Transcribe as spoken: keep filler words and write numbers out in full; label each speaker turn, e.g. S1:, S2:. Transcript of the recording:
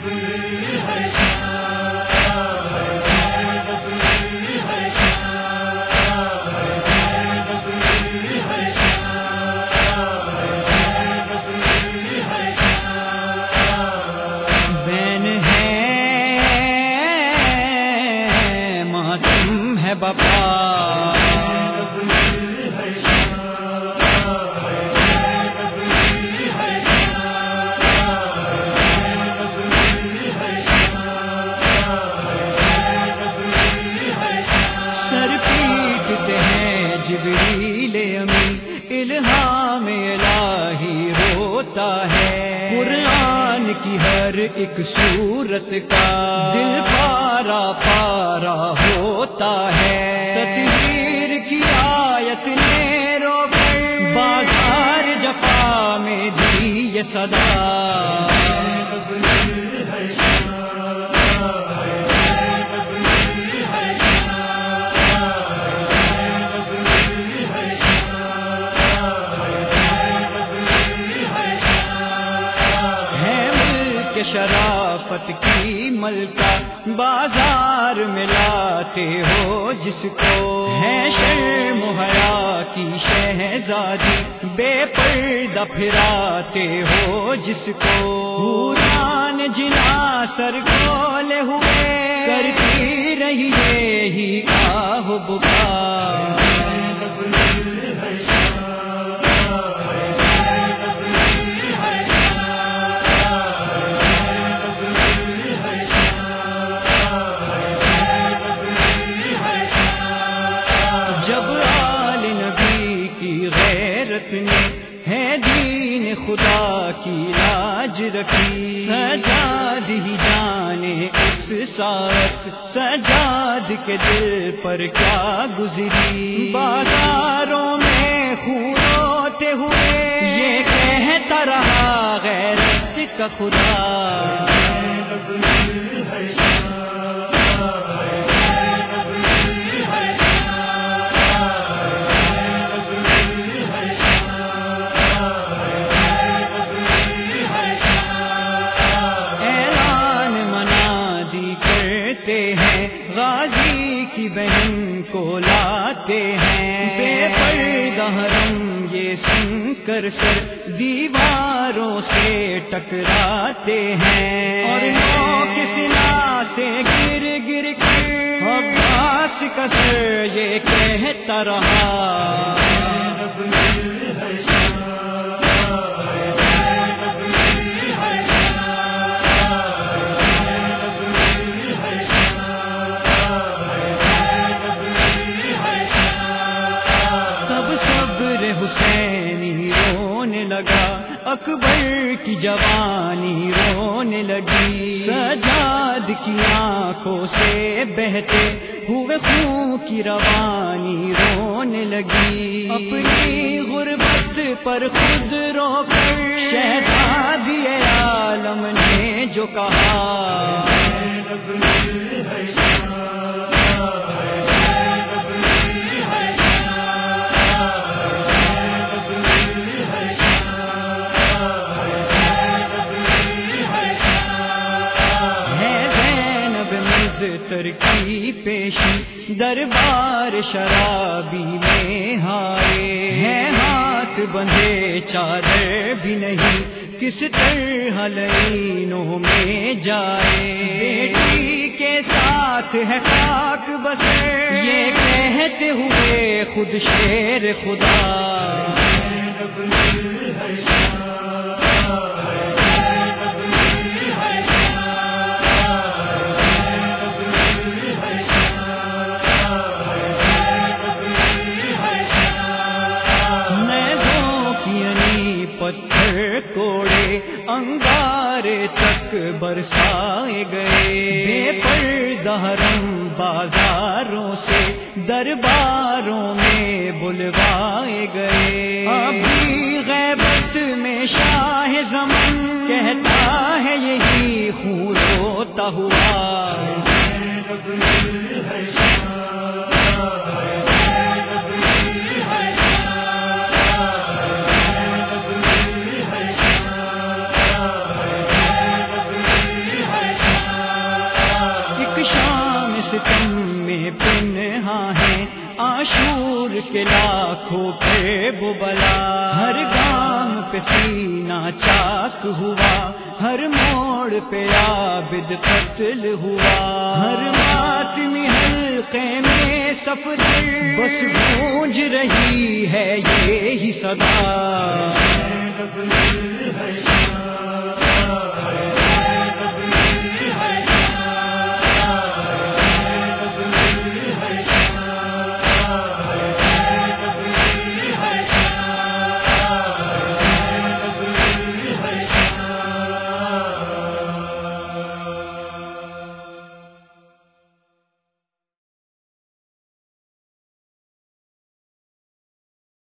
S1: الہام الہی ہوتا ہے، قرآن کی ہر ایک سورت کا دل پارا پارا ہوتا ہے، تطہیر کی آیت نے رو کر بازار جفا میں دی یہ صدا، شرافت کی ملکہ بازار میں لاتے ہو جس کو، ہے شرم و حیا کی شہزادی بے پردہ پھراتے ہو جس کو، حوران جنا سر کھولے ہوئے کرتی رہی یہی آہ بکا، ہے دین خدا کی لاج رکھی، سجاد ہی جانے اس ساتھ سجاد کے دل پر کیا گزری، بازاروں میں خون ہوتے ہوئے یہ کہتا رہا غیرت کا خدا، غازی کی بہن کو لاتے ہیں، بے پردہ حرم یہ سن کر سر دیواروں سے ٹکراتے ہیں، اور نو کے سنا سے گر گر کر عباس کا سر یہ کہتا رہا، حسینی رونے لگا، اکبر کی جوانی رونے لگی، سجاد کی آنکھوں سے بہتے ہوئے خون کی روانی رونے لگی، اپنی غربت پر خود رو کر شہزادی عالم نے جو کہا، کی پیشی دربار شرابی میں ہائے، ہے ہاتھ بندھے چادر بھی نہیں کس طرح لینوں میں جائے، بیٹی کے ساتھ ہے خاک بسر یہ کہتے ہوئے خود شیر خدا، پتھر کوڑے انگارے تک برسائے گئے، بے پردہ حرم بازاروں سے درباروں میں بلوائے گئے، ابھی غیبت میں شاہ زمان کہتا ہے یہی خون روتا ہوا، لاکھوں پہ بلا، ہر گام پہ سینہ چاک ہوا، ہر موڑ پہ عابد قتل ہوا، ہر ماتمی حلقے میں سفر بس گونج رہی ہے یہی صدا۔